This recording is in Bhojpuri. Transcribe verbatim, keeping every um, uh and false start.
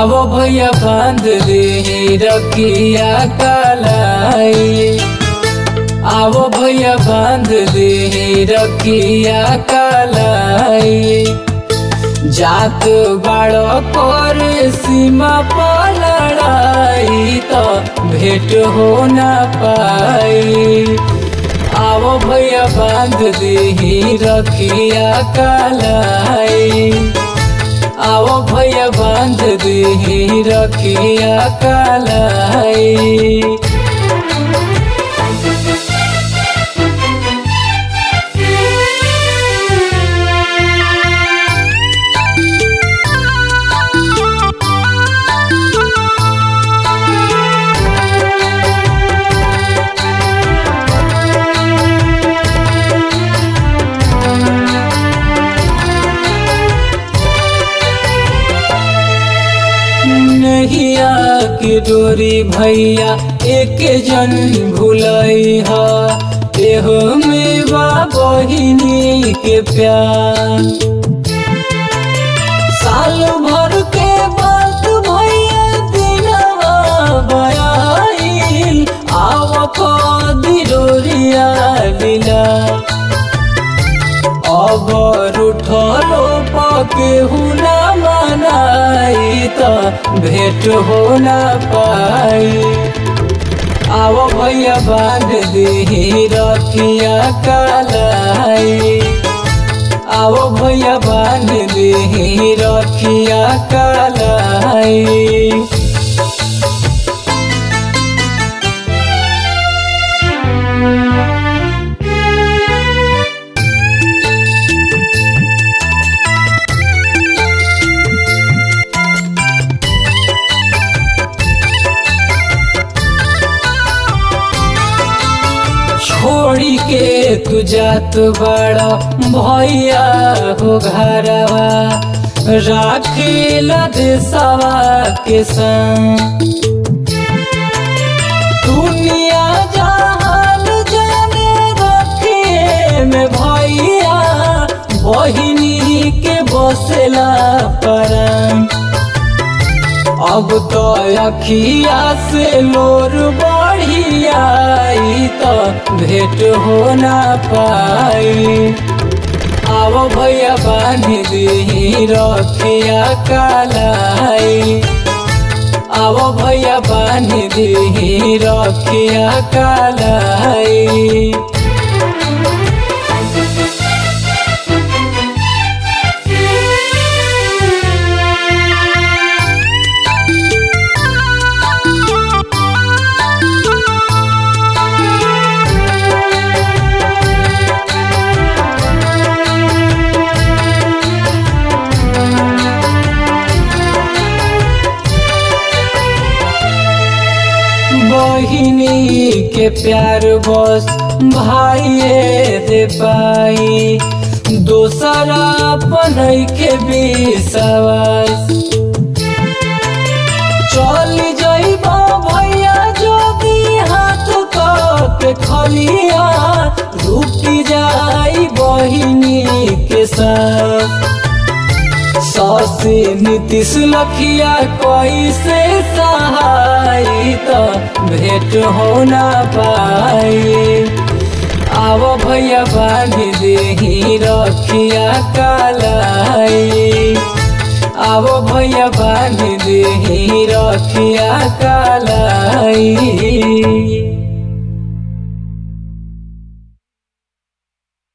आवो भैया बांध दे रखिया कलाई, आवो भैया बांध दे रखिया कलाई। जात बाड़ो पर सीमा पर लड़ाई तो भेंट हो न पाई। आवो भैया बांध दे रखिया कलाई, आवो भैया बांध दे रखिया कलाई। नहिया के डोरी भैया एक जन भुलई हा, एहो में बा बहिनी के प्यार। साल भर के बाद भैया दिनवा बयाइल, आव कदी डोरिया लीला। अब उठलो पके हुना मनाई तो भेंट हो न पाई। आवो भैया बांध दे रखिया कलाई, आवो भैया बांध दे रखिया कलाई। छोड़ी के तू जात बड़ा भैया हो घरवा, राखेला देशवा के संग। दुनिया जहान जाने रखे में भैया बहिनी के बसेला परम। अब तो अखिया से लोर बढ़िया तो भेंट हो न पाई। आवो भैया बांध दे रखिया कलाई, आवो भैया बांध दे रखिया कलाई। बहिनी के प्यार बस भाइये दे पाई, दोसरा अपन के विश्वास। चल जाइबा भैया जोगी हाथ के खलिया, रुक जाई बहिनी के साथ। सासे नीतीश लखिया कैसे सहाय तो भेंट हो न पाई। आवो भैया बांध दे रखिया कलाई, आवो भैया बांध दे रखिया कलाई।